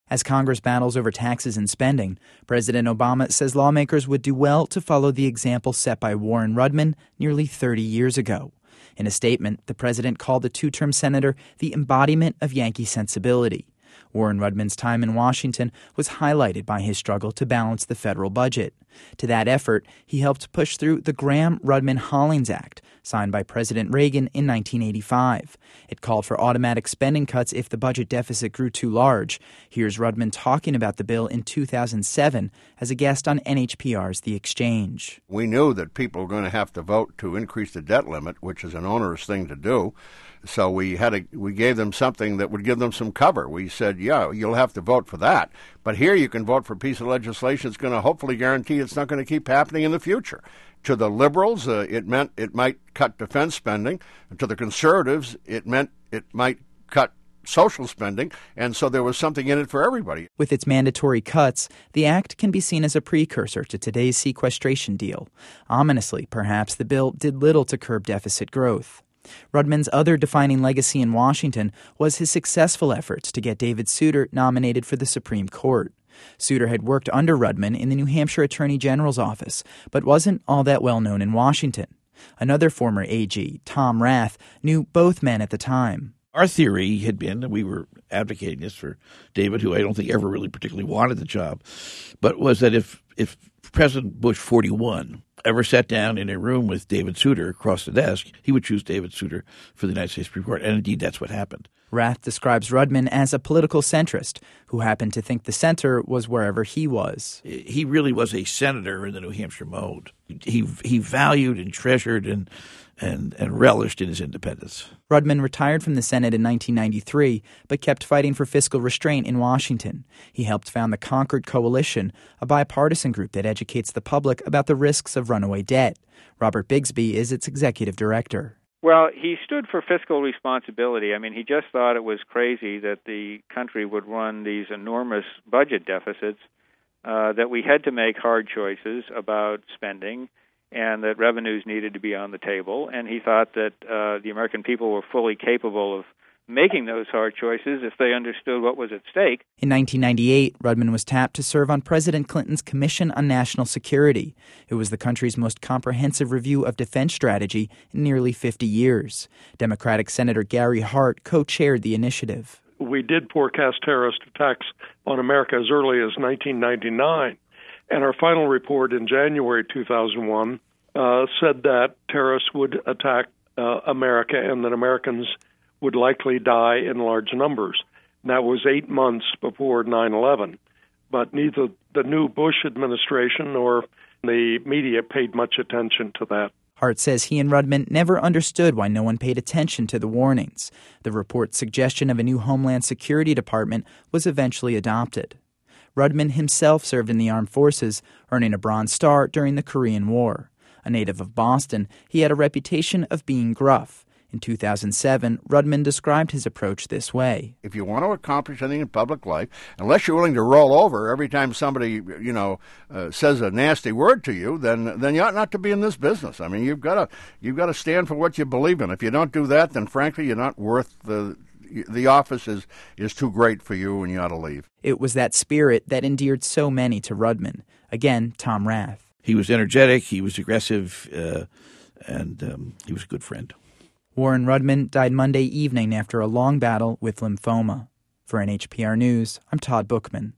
As Congress battles over taxes and spending, President Obama says lawmakers would do well to follow the example set by Warren Rudman nearly 30 years ago. In a statement, the president called the two-term senator the embodiment of Yankee sensibility. Warren Rudman's time in Washington was highlighted by his struggle to balance the federal budget. To that effort, he helped push through the Graham-Rudman-Hollings Act, signed by President Reagan in 1985. It called for automatic spending cuts if the budget deficit grew too large. Here's Rudman talking about the bill in 2007 as a guest on NHPR's The Exchange. We knew that people were going to have to vote to increase the debt limit, which is an onerous thing to do. So we gave them something that would give them some cover. We said, yeah, you'll have to vote for that. But here you can vote for a piece of legislation that's going to hopefully guarantee it's not going to keep happening in the future. To the liberals, it meant it might cut defense spending. To the conservatives, it meant it might cut social spending, and so there was something in it for everybody. With its mandatory cuts, the act can be seen as a precursor to today's sequestration deal. Ominously, perhaps, the bill did little to curb deficit growth. Rudman's other defining legacy in Washington was his successful efforts to get David Souter nominated for the Supreme Court. Souter had worked under Rudman in the New Hampshire Attorney General's office, but wasn't all that well known in Washington. Another former AG, Tom Rath, knew both men at the time. Our theory had been, and we were advocating this for David, who I don't think ever really particularly wanted the job, but was that if President Bush 41 ever sat down in a room with David Souter across the desk, he would choose David Souter for the United States Supreme Court. And indeed, that's what happened. Rath describes Rudman as a political centrist who happened to think the center was wherever he was. He really was a senator in the New Hampshire mode. He valued and treasured and relished in his independence. Rudman retired from the Senate in 1993, but kept fighting for fiscal restraint in Washington. He helped found the Concord Coalition, a bipartisan group that educates the public about the risks of runaway debt. Robert Bigsby is its executive director. Well, he stood for fiscal responsibility. I mean, he just thought it was crazy that the country would run these enormous budget deficits, that we had to make hard choices about spending, and that revenues needed to be on the table. And he thought that the American people were fully capable of making those hard choices if they understood what was at stake. In 1998, Rudman was tapped to serve on President Clinton's Commission on National Security. It was the country's most comprehensive review of defense strategy in nearly 50 years. Democratic Senator Gary Hart co-chaired the initiative. We did forecast terrorist attacks on America as early as 1999. And our final report in January 2001 said that terrorists would attack America and that Americans would likely die in large numbers. And that was 8 months before 9/11. But neither the new Bush administration nor the media paid much attention to that. Hart says he and Rudman never understood why no one paid attention to the warnings. The report's suggestion of a new Homeland Security Department was eventually adopted. Rudman himself served in the armed forces, earning a Bronze Star during the Korean War. A native of Boston, he had a reputation of being gruff. In 2007, Rudman described his approach this way. If you want to accomplish anything in public life, unless you're willing to roll over every time somebody, says a nasty word to you, then you ought not to be in this business. I mean, you've got to stand for what you believe in. If you don't do that, then frankly, you're not worth the office is too great for you and you ought to leave. It was that spirit that endeared so many to Rudman. Again, Tom Rath. He was energetic, he was aggressive, and he was a good friend. Warren Rudman died Monday evening after a long battle with lymphoma. For NHPR News, I'm Todd Bookman.